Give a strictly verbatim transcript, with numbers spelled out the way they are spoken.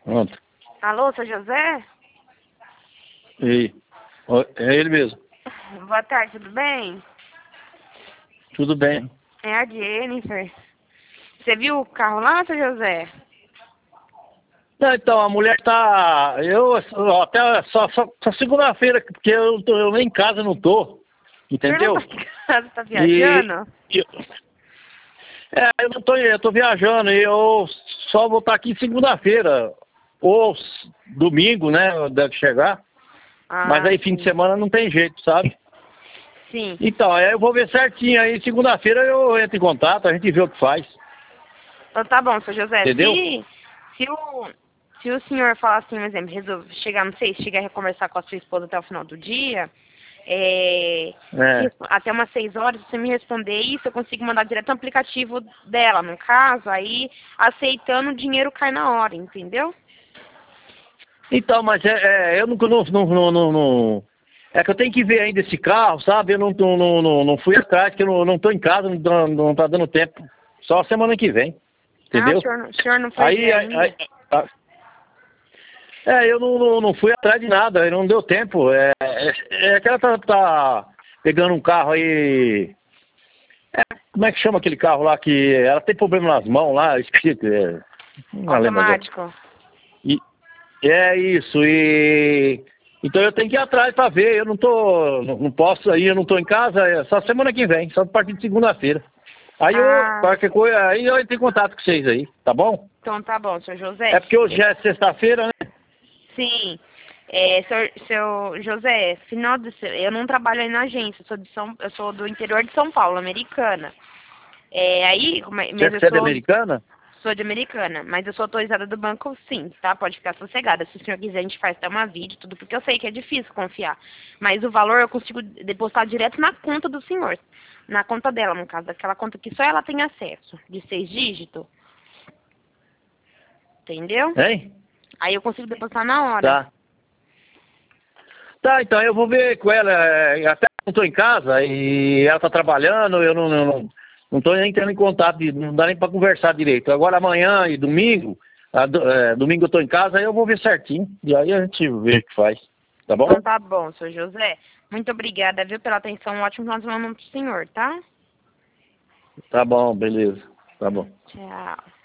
Pronto. Alô, seu José? E é ele mesmo. Boa tarde, tudo bem? Tudo bem. É a Jennifer. Você viu o carro lá, seu José? Não, então, a mulher tá... Eu ó, até só, só, só segunda-feira, porque eu, tô, eu nem em casa não tô. Entendeu? Você não tá em casa, tá viajando? E, e, é, eu não tô, eu tô viajando e eu só vou estar aqui segunda-feira. Ou s- domingo, né? Deve chegar. Ah, Mas aí fim de sim. semana não tem jeito, sabe? Sim. Então, aí eu vou ver certinho. Aí segunda-feira eu entro em contato, a gente vê o que faz. Então tá bom, seu José. Entendeu? Se, se, o, se o senhor falar assim, um exemplo, resolve chegar, não sei, se chegar a conversar com a sua esposa até o final do dia, é, É. resp- até umas seis horas, se você me responder isso, eu consigo mandar direto no aplicativo dela, no caso, aí aceitando o dinheiro cai na hora, entendeu? Então, mas é, é, eu não, não, não, não, não, não- é que eu tenho que ver ainda esse carro, sabe? Eu não, não, não, não, não fui atrás, porque eu não, não tô em casa, não, dá- não tá dando tempo. Só semana que vem, Ah, o entendeu? senhor, não- o senhor não foi ver Aí, aí, aí- ainda? ah, é, eu não, não, não fui atrás de nada, aí não deu tempo. É, é, é que ela tá, tá pegando um carro aí. É, como é que chama aquele carro lá que ela tem problema nas mãos lá, esqueci, é, não lembro agora. Automático. E, é isso, e então eu tenho que ir atrás para ver, eu não tô, não, não posso aí, eu não tô em casa, é só semana que vem, só a partir de segunda-feira. Aí eu, Ah, qualquer coisa, aí eu entro em contato com vocês aí, tá bom? então tá bom, seu José. É porque hoje já é sexta-feira, né? Sim. É, seu, seu José, final de, se- eu não trabalho aí na agência, eu sou, de São, eu sou do interior de São Paulo, americana. É, aí, como é- mas eu Você é de sou, Americana? sou de americana, mas eu sou autorizada do banco sim, tá? Pode ficar sossegada. Se o senhor quiser, a gente faz até uma vídeo, tudo, porque eu sei que é difícil confiar. Mas o valor eu consigo depositar direto na conta do senhor. Na conta dela, no caso, daquela conta que só ela tem acesso, de seis dígitos. Entendeu? Hein? Aí eu consigo depositar na hora. Tá. Tá, então eu vou ver com ela, é, até não tô em casa e ela tá trabalhando, eu não, não, não, não tô nem entrando em contato, de- não dá nem para conversar direito. Agora amanhã e domingo, a do- é, domingo eu tô em casa, aí eu vou ver certinho, e aí a gente vê o que faz, tá bom? Então tá bom, seu José. Muito obrigada, viu, pela atenção. Um ótimo final de semana pro senhor, tá? Tá bom, beleza, tá bom. Tchau.